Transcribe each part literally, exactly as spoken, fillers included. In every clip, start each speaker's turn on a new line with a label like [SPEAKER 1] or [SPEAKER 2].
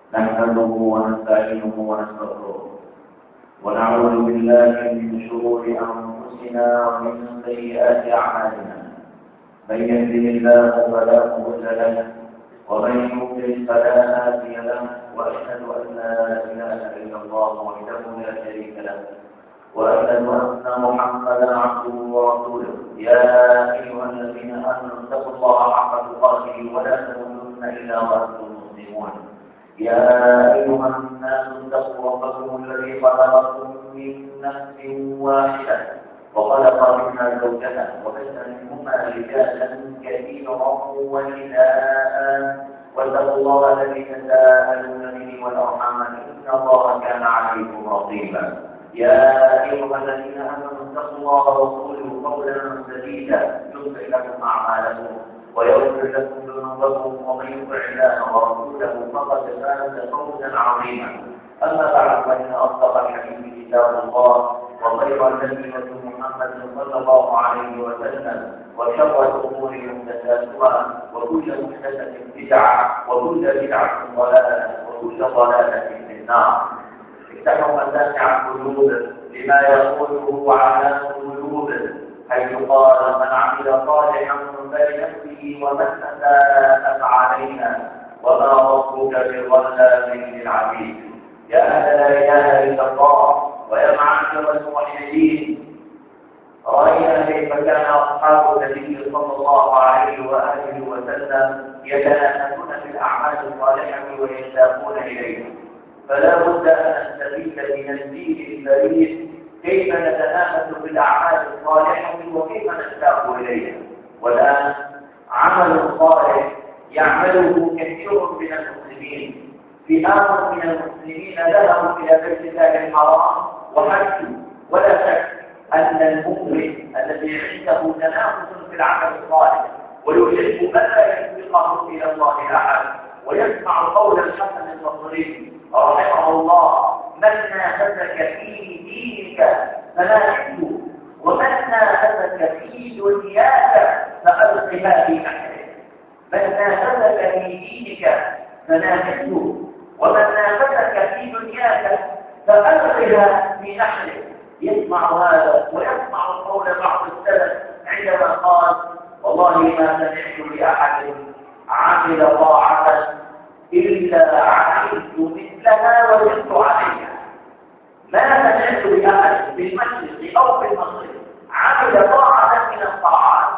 [SPEAKER 1] نحمده ونستعينه ونستغفره ونعوذ بالله من شرور أنفسنا ومن سيئات أعمالنا. من يهده الله فلا مضل له ومن يضلل فلا هادي له، وأشهد أن لا إله إلا الله وحده لا شريك له، وأشهد أن محمدا عبده ورسوله. يا أيها الذين آمنوا اتقوا الله حق تقاته ولا تموتن إلا وأنتم مسلمون. يا أيها الناس اتقوا ربكم الذي خلقكم من نفس واحدة وخلق منها زوجها وبث منهما رجالا كثيرا ونساء، واتقوا الله الذي تساءلون به والأرحام إن الله كان عليكم رقيبا. يا أيها الذين آمنوا اتقوا الله وقولوا قولا سديدا يصلح لكم أعمالكم ويغفر لكم ذنوبكم، ومن يطع الله ورسوله فقد فاز فوزا عظيما. أما بعد، فإن أصدق الحديث كتاب الله، وخير الهدي هدي محمد صلى الله عليه وسلم، وشر الأمور محدثاتها، وكل محدثة بدعة، وكل بدعة ضلالة، وكل ضلالة في النار. افتحوا مسامع القلوب لما يقوله على القلوب، حيث قال: من عمل صالحا فلنفسه ومن أساء فعليها وما ربك بظلام للعبيد. يا أهل لا إله إلا الله ويا معاشر الموحدين، رأينا كيف كان أصحاب النبي صلى الله عليه وآله وسلم يتنافسون في الأعمال الصالحة ويشتاقون إليها، فلا بد أن نستفيد من الدين البريء كيف نتنافس في الأعمال الصالحة وكيف نشتاق إليها. والآن عمل صالح يعمله كثير من المسلمين. فئام من المسلمين ذهبوا إلى بيت الله الحرام وحجوا، ولا شك أن المؤمن الذي عنده تنافس في العمل الصالح ويحب ألا يسبقه إلى الله أحد ويسمع قول الحسن البصري رحمه الله: من نافسك في دينك فنافسه، ومن نافسك في دنياك فألقها في نحره. من نافسك في دينك فنافسه، ومن نافسك في دنياك فألقها في نحره. يسمع هذا ويسمع قول بعض السلف عندما قال: والله ما سمعت لأحد عمل طاعة إلا عملت مثلها وزدت عليها. ما سمعت لأحد في المشرق أو في المغرب عمل طاعة من الطاعات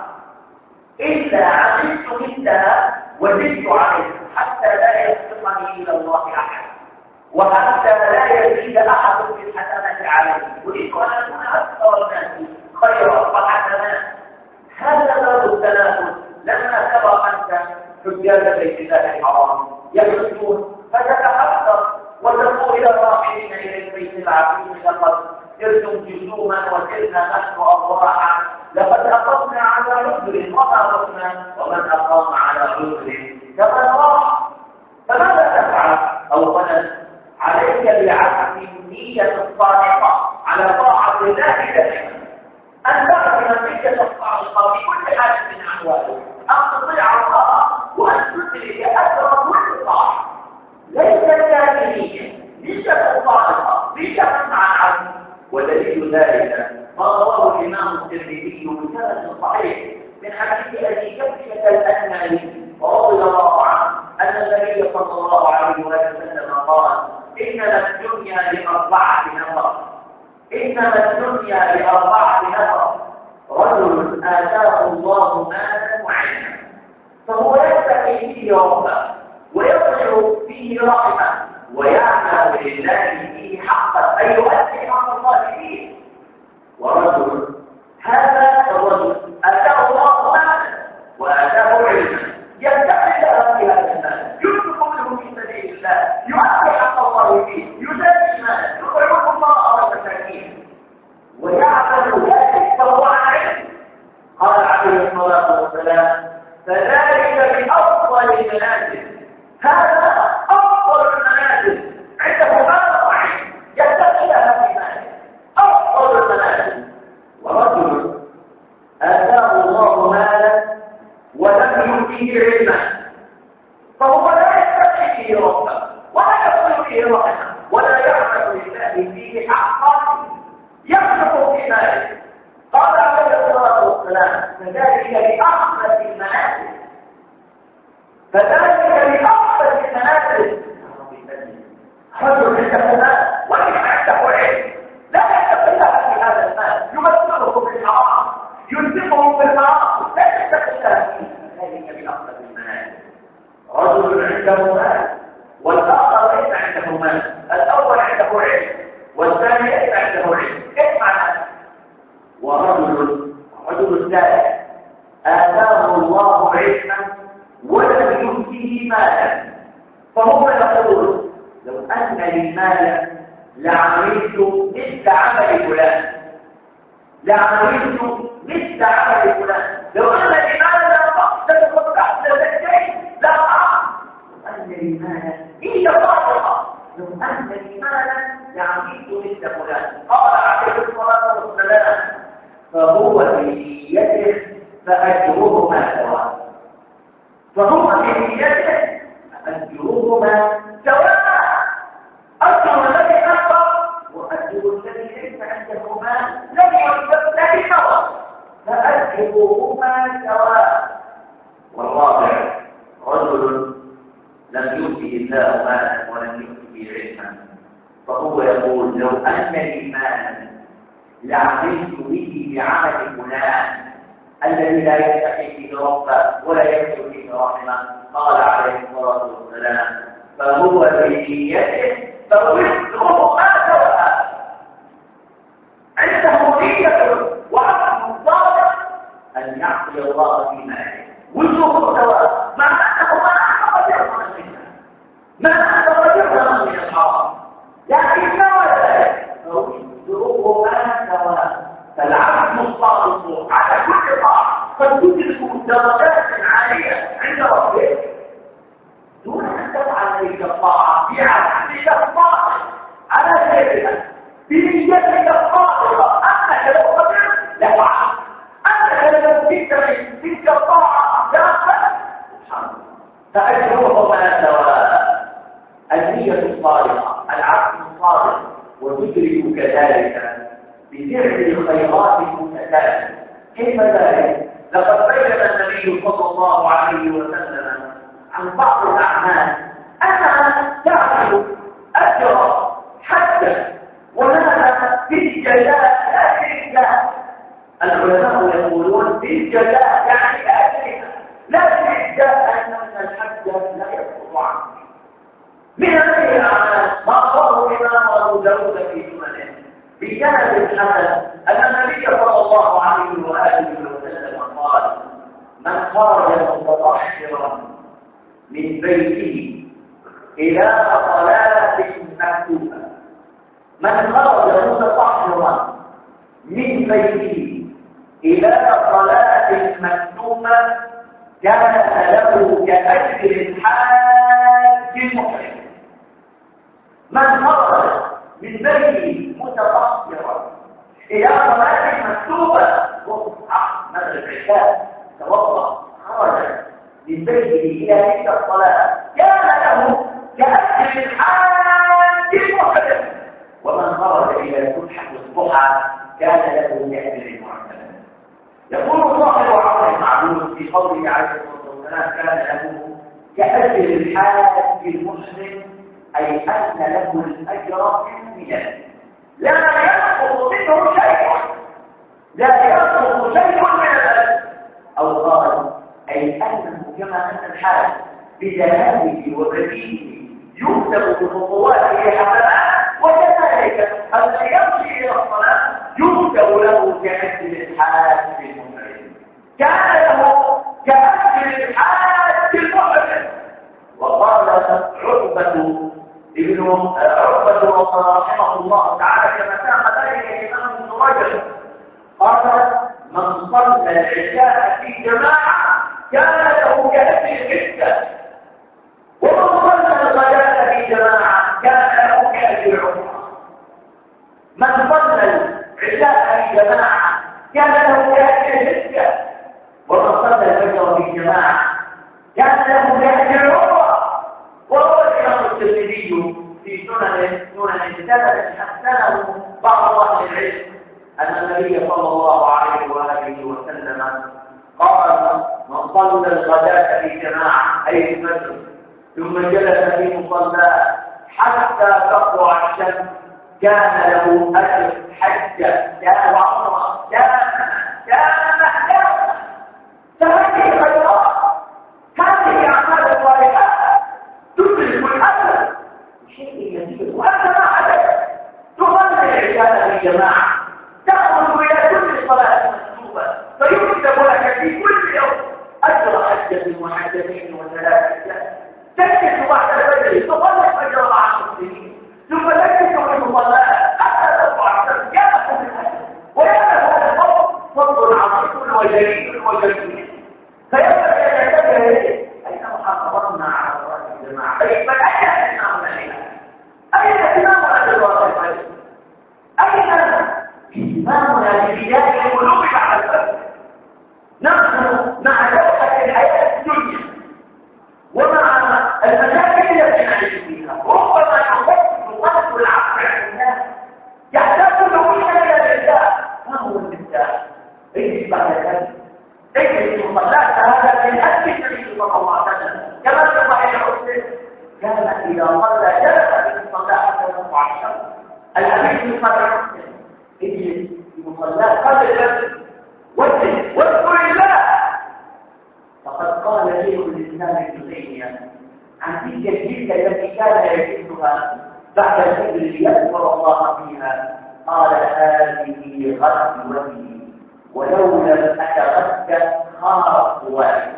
[SPEAKER 1] إلا عملت مثلها وزدت عليها، حتى لا يسبقني إلى الله أحد، وحتى لا يزيد أحد في الحسنات عليه. أريد أن أكون أكثر الناس خيرا وحسنات. هذا باب التنافس. لما ترى أنت حجاج بيت الله الحرام يحجون فتتحسر وتقول إلى الراحلين إلى البيت العظيم: لقد سرتم جسوما وسرنا نحن أضواحا، لقد أقمنا على عذر وما رحنا، ومن أقام على عذر كمن راح. فماذا تفعل؟ أولا عليك بعزم النية الصادقة على طاعة الله دائما، أن تعزم النية الصادقة في كل حال من أحواله، أن تطيع الله وأن تدرك أثر كل طاعة. ليس كاملية، نية صادقة، نية مع العزم. ودليل ذلك ما رواه الإمام الترمذي بسند صحيح من حديث أبي كبشة الأنماري رضي الله عنه أن النبي صلى الله عليه وسلم قال: إنما الدنيا لأربعة نفر، إنما الدنيا لأربعة نفر: رجل آتاه الله مالا وعلما فهو يتقي فيه ربه ويصل فيه رحمه ويعمل لله فيه حقا، أي يؤدي حق الله فيه. ورجل هذا الرجل آتاه الله مالا وآتاه علما يتقي له في هذا المال، ينفق منه في سبيل الله، يؤدي حق الله فيه، يزكي ماله، يطعم الله والمساكين، ويعمل ذلك فهو عليه. قال عليه الصلاة والسلام: فذلك بأفضل المنازل. هذا أفضل المنازل، عنده مال وعلم يتقي لها في ماله، أفضل المنازل. ورجل آتاه الله مالا ولم يؤتيه علما فهو لا يتقي فيه ربه ولا فيه رحمه ولا يعمل لله فيه حقا يصدق في ماله. قال عليه الصلاه والسلام فذلك باخبث المنازل، فذلك باخبث المنازل. رجل عنده مال وليس عنده علم، لا يتق الله في هذا المال، يمثله بالحرام، ينفقه بالحرام، لا يتق الله فيه. ذلك باخبث المنازل. رجل عنده مال والاخر ليس عنده مال، الاول عنده علم والثاني ليس عنده علم، كيف معنى؟ ورجل رجل ثالث آتاه الله علما ولم يؤته مالا، فهم يقولون لو أن لي مالا لعملت مثل عمل فلان، لعملت مثل عمل فلان، لو أن لي مالا فقد فتحت لدي لا أعلم، لو أن لي مالا هي صادقة، لو أن لي مالا لعملت مثل فلان. قال عليه الصلاة والسلام فهو في نيته فأجرهما سواء، فهو في نيته فأجرهما سواء، أجر الذي أكبر وأجر الذي ليس عنده مال لم يكتب له نظر، فأجرهما سواء. والرابع رجل لم يؤته الله مالا ولم يؤته علما، فهو يقول لو أن لي مالا لعملت به بعمل فلان الذي لا يتقي فيه ربه ولا يرجو فيه رحمه. قال عليه الصلاه والسلام فهو بنيته فوزره ما سواء، عنده نية وعزم صادق ان يعصي الله في ماله، وزره سواء، مع انه ما اخرج منه، ما اخرج من الحرام، لكن ما ذلك فوزره ما سواء. فالعبد الصادق على كل طاعه قد تدرك درجات عاليه عند ربه دون ان تفعل تلك الطاعه بعزمك الصادق على سبيلها بنيتك الصادقه انك لو قدرت لفعلت، انك لو جئت من تلك الطاعه لافعلت. فاجرهما سواء، النيه الصادقه، العبد الصادق، وتدرك كذلك بفعل الخيرات المتتاليه. كيف ذلك؟ لقد بين النبي صلى الله عليه وسلم عن بعض الاعمال انها تعمل اجر حتى ولها بالجزاء لا بالجزاء. العلماء يقولون بالجزاء يعني باجرها، لا بالجزاء ان الحج لا يسقط عنه. من هذه الاعمال ما رواه الامام ابو داود في سننه بجانب الحسن ان النبي صلى الله عليه واله وسلم قال من خرج متطهرا من بيته الى صلاه مكتوبه، من خرج متطهرا من بيته الى صلاه مكتوبه كان له كاجر الحاج المحرم. من خرج من بيته متطهرا الى صلاه مكتوبه وصحى مثل العشاء توضا خرج من بيته الى تلك الصلاه كان له كاجر الحاج المحرم. ومن خرج الى سبحه الضحى كان له كاجر المعتمد. يقول صاحب عمر المعبود في قوله عليه الصلاه والسلام كان له كاجر الحاج المحرم، أي أن له الأجر كاملا لا يسقط منه شيء، لا يسقط شيء من الأجر. أو قال أي أنه كما أن الحاج بذهابه وبديهه يكتب بخطواته حسنات، وكذلك الذي يمشي إلى الصلاة يكتب له كأجر الحاج المحرم، كان له كأجر الحاج المحرم. وقال عقبة ابن عقبة رحمه الله تعالى كما كان ذلك الإمام ابن رجب قال من صلى العشاء في جماعة كان له كأجر العشاء، ومن صلى الغداء في جماعة كان له كأجر عمرة. من صلى العشاء في جماعة كان له كأجر العشاء، ومن صلى الفجر في جماعة كان له كأجر عمرة. وروى الإمام الترمذي في سنن سنن ثبتت حسنه بعض اهل العلم ان النبي صلى الله عليه واله وسلم قال: من صلى الغداة في جماعه اي الفجر ثم جلس في مصلاه حتى تطلع الشمس كان له اجر حجه كان وعمره كان كان كان فهذه الخيرات هذه اعمال الصالحات تدرك الاجر شيء يسير وانت ما حدث تصلي العشاء في جماعه تخرج الى كل صلاه مكتوبه فيكتب لك في كل يوم اجر حجه وحجتين وثلاثه تجلس بعد الفجر تصلي الفجر مع المسلمين ثم تجلس في المصلاه حتى تطلع الشمس يا اخي الاجر ويا هذا الفضل فضل عظيم وجليل وجليل فيبقى يعتبر اين محافظتنا على صلاه الجماعه اي بل اين اتمامنا لها اين اتمامنا للواقع اين اتمامنا لبدايه القلوب بعد الفجر نحن مع دوحه الحياه الدنيا ومع المشاكل التي نعيش فيها ربما نفكر قلب العقل عن الناس يحتاج كل الى لله ما هو المفتاح اجلس بعد ذلك اجلس وصلات هذا من اجل النبي صلى الله عليه وسلم كما في صحيح مسلم كان اذا صلى جلس في الصلاه حتى تطلع الشمس الحديث في صحيح مسلم اجلس في مصلاه قبل الفجر واجلس واذكر الله فقد قال شيخ الاسلام ابن تيميه عن تلك الجلسه التي كان يجلسها بعد الفجر ليذكر الله فيها قال: هذه غدوتي ولو لم اتغدى خاف والي.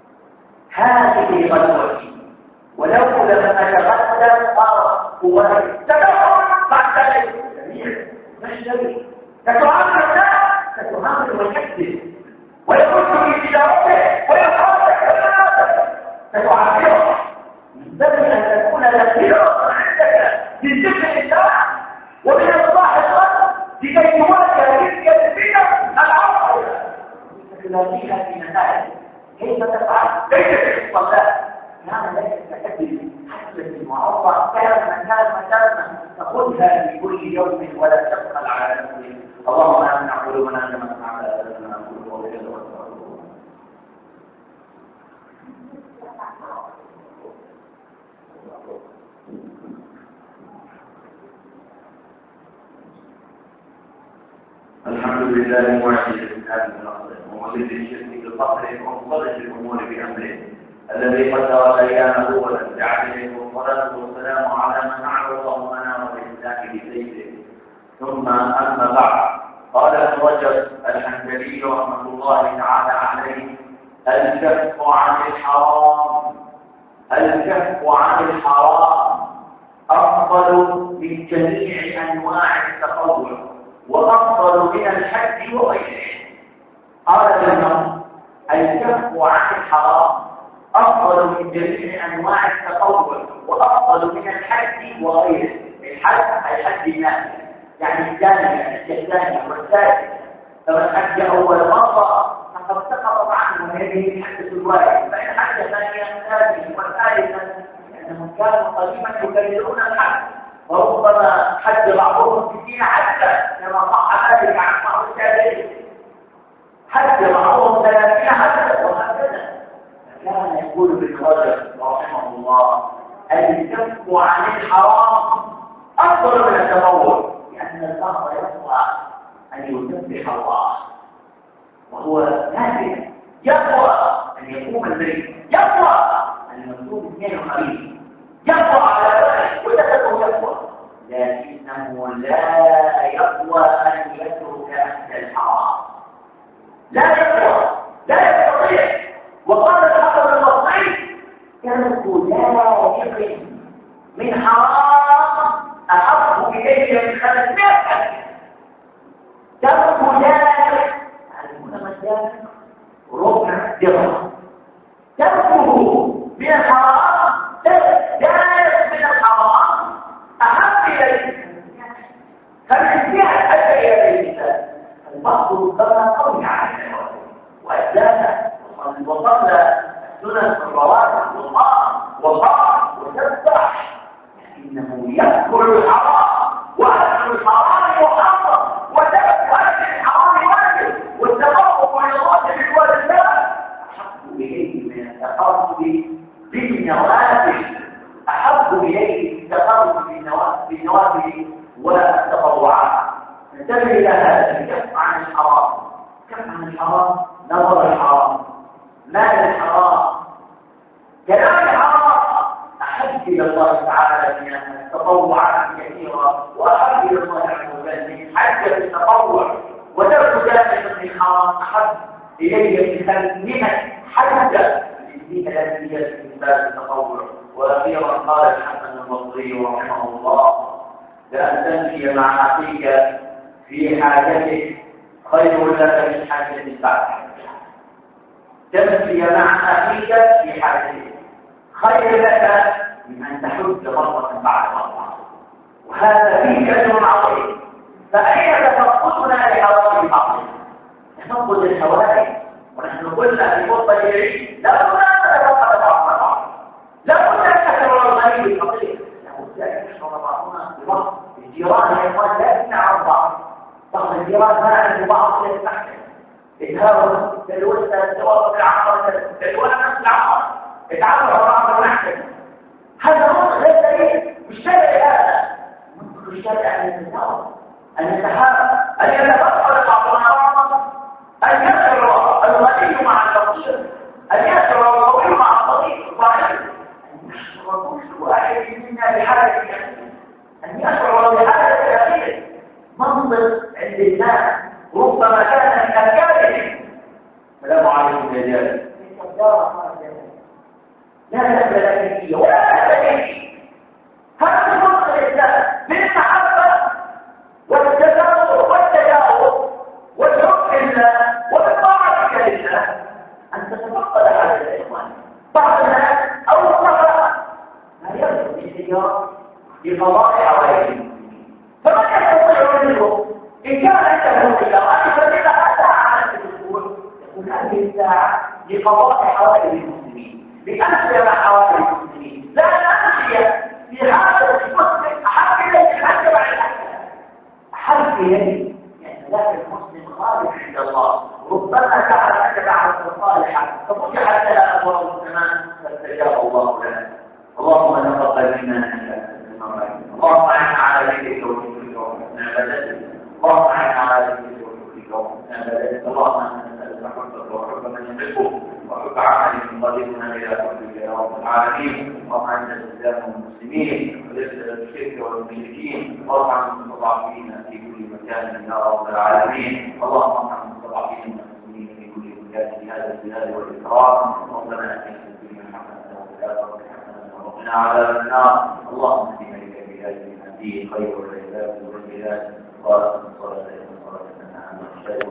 [SPEAKER 1] هذه غدوتي ولو لم اتغدى خاف والي. تدخل بعد ذلك جميع مش جميل تتعامل الناس تتعامل ويكذب ويكون في تجارته ويخاطئ وينافق تتعامله ينبغي ان تكون ذاكره عندك من ذكر الله ومن اصلاح القلب لكي تواجه تلك الفتن العظيمه تلاقيها في نتائج كيف تفعل ليس في الصلاه كان ليس تكذب حتى المعوضه كان مكان مكان تاخذها في كل يوم ولا تبخل على نفسك. اللهم امنا قلوبنا كما سمعنا لنا نقول قولك الحمد لله معجز الكتاب بنصره ومذل الشرك بفقره ومفرج الامور بامره الذي قدر الايام اولا بعدله والصلاه والسلام على من اعرضه منار الاسلام بسيفه. ثم اما بعد قال ابن رجب الحنبلي رحمه الله تعالى عليه: الكف عن الحرام الكف عن الحرام افضل من جميع انواع التطوع وافضل من الحج وغيره. قال الامام: الكف عن الحرام افضل من جميع انواع التطوع وافضل من الحج وغيره. الحج الحج النافع يعني الثاني الثاني والثالث، فمن حج اول مره فقد سقطت عنه هذه الحجه الواحده، فان حج ثانيا ثانيا والثالثا لانهم كانوا قديما يكررون الحج وربما حج بعضهم في الدين حتى كما صح ذلك عن بعض التابعين حج بعضهم ثلاثين حجه وهكذا. كان يقول ابن رجب رحمه الله: الكف عن الحرام افضل من التطوع، لان الامر يقوى ان يسبح الله وهو نافع، يقوى ان يقوم الليل، يقوى ان يصوم اثنين وخميس، يقوى على ذلك وتكون يقوى، لكنه لا يقوى ان يترك اهل الحرام، لا يقوى، لا يستطيع. وقال الحسن البصري: كانت لا من حرام احب اليه من خمسمائة ترك ذلك تعرفون ذلك ربع درهم تركه من الحرام ذلك من الحرام احب اليه خمسمائة الف اليه. البعض ربما قوي على وأجزاء وصلى سنن الرواتب والله والله وسبح، لكن إنه يأكل الحرام وأكل الحرام محرم وترك أكل الحرام واجب والتقرب إلى الله بالواجبات أحب إليه من التقرب بالنوافل أحب إليه من التقرب بالنوافل والتطوعات. انتبه إلى هذا. كف عن الحرام، كف عن الحرام، نظر الحرام، مال الحرام، كلام الحرام أحب إلى الله تعالى من التطوعات كثيرة، وأحب إلى الله عز وجل من حجة التطوع وترك كلام من الحرام أحب إلي من حجة الدين التي هي في باب التطوع. وأخيرا قال الحسن البصري رحمه الله: لأن تمشي مع أخيك في حاجتك خير لك من حاجة بعدك. تمشي مع أخيك في حاجتك خير لك من أن تحج مرة بعد مرة، وهذا فيه أجر عظيم. فأين تفقدنا لحوائج الباطل؟ تفقد الحوائج، ونحن قلنا في وسط العيد لا بد أن نتفقد بعضنا بعض، لا بد أن نشعر الغريب الفقير، لا بد أن نشعر بعضنا ببعض. الجيران يا إخوان لا يمنع بعض، بعض الجيران ما عنده بعض يستحسن يتهاون تلوث التوافق العقار تلوث نفس العقار يتعامل مع بعض ونحسن. هذا منطق ليس ليه بالشارع. هذا منطق الشارع أن يتناول، أن يتحاول، أن يتفقد بعضنا بعضا، أن يشعر الغني مع الفقير، أن يشعر القوي مع الضعيف الضعيف، أن يشعر كل واحد منا بحاجة أخيه، أن يشعر بحاجة أخيه. منطق عند الناس ربما كان من أفكارهم. السلام عليكم يا جاري. لا تبدأ لك ولا تبدأ لك. هذا منطق الإسلام بالمحبة والتكاثر والتجاوب والحب لله وبالطاعة لله. أن تتفقد هذا الإخوان. بعض الناس أو الصفاء لا يرجو الاتجاه لقضاء حوائجهم، فمن يستطيع منه إن كان عنده الإجراءات فإذا أتى على الأسبوع يقول هذه الساعة لقضاء حوائج المسلمين، لأمشي مع حوائج المسلمين، لا أمشي في حاجة المسلم أحب إليه من أن تبع الأحسن أحب إليه، يعني ذاك المسلم خالص عند الله. ربما جعل لك دعوة صالحة ففتحت لها أبواب السماء فاستجاب الله لها. اللهم تقبل منا إنك اللهم أعنا على ذكرك وشكرك وحسن عبادتك. اللهم أعنا على ذكرك وشكرك وحسن عبادتك. اللهم أنا نسألك حبك وحب من يحبك وحب عمل يقربنا إلى حبك يا رب العالمين. اللهم أعز الإسلام والمسلمين وذل الشرك والمشركين وارحم المستضعفين في كل مكان يا رب العالمين. اللهم ارحم المستضعفين والمسلمين في كل مكان في هذا البلاد والإكرام. ربنا آتنا في الدنيا حسنة وفي الآخرة حسنة وقنا عذاب النار. اللهم اهدنا إلى بلاد الدين خير العباد والبلاد. قال صلى الله عليه وسلم